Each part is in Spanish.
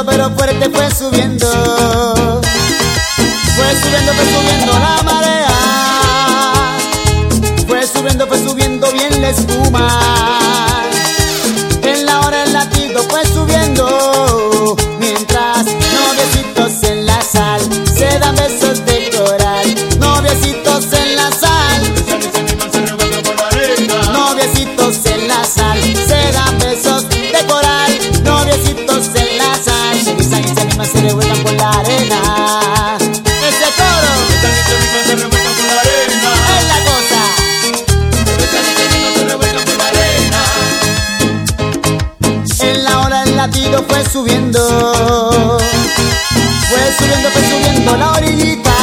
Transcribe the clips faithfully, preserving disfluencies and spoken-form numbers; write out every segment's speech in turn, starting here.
lento pero fuerte fue subiendo. Fue subiendo, fue subiendo la marea. Fue subiendo, fue subiendo bien la espuma. En la hora el latido fue subiendo. Mientras noviecitos en la sal se dan besos de coral. Noviecitos en la sal. Noviecitos en la sal se dan besos de coral. Noviecitos en la sal se besan y se animan, se revuelcan por la arena. Ese coro se revuelcan por la arena. Es la cosa. Se besan y se animan, se revuelcan por la arena. En la hora el latido fue subiendo. Fue subiendo, fue subiendo la orillita.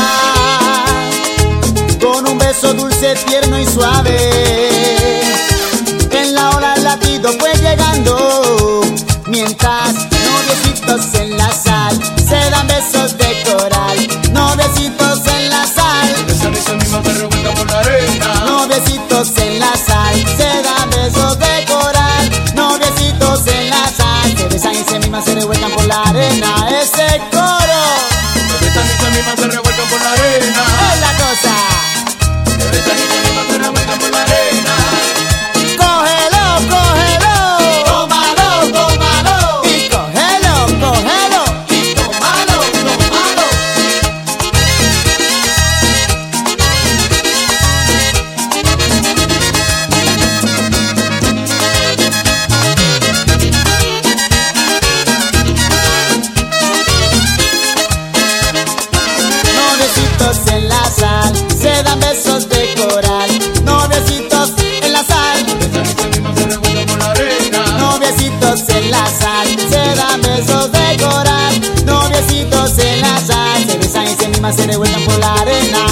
Con un beso dulce, tierno y suave. En la hora el latido fue llegando. Mientras noviecitos en la sal se dan besos de coral. Noviecitos en la sal. Noviecitos en la sal se dan besos de coral. Noviecitos en la sal se besan y se miman, se revuelcan por la arena. Ese coro. Se besan y se miman, se revuelcan por la arena. Es la cosa. Se besan y se miman, se revuelcan por la arena. Cógelo, cógelo. Tómalo, tómalo. Y cógelo, cógelo. Y tómalo, tómalo. Noviecitos en la sal se dan besos de coral. Noviecitos en la sal. Noviecitos en la sal se dan besos de coral. Noviecitos en la sal se besan y se miman, se revuelcan por la arena.